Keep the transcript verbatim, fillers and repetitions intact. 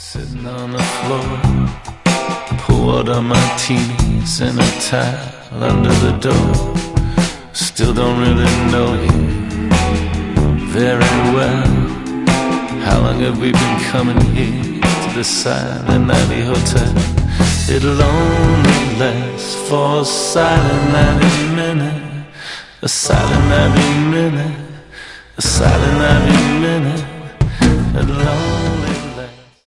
Sitting on the floor, poured on martinis in a towel under the door. Still don't really know you very well. How long have we been coming here to the Silent Alley Hotel? It'll only last for a Silent Alley minute, a Silent Alley minute, a Silent Alley minute. It'll only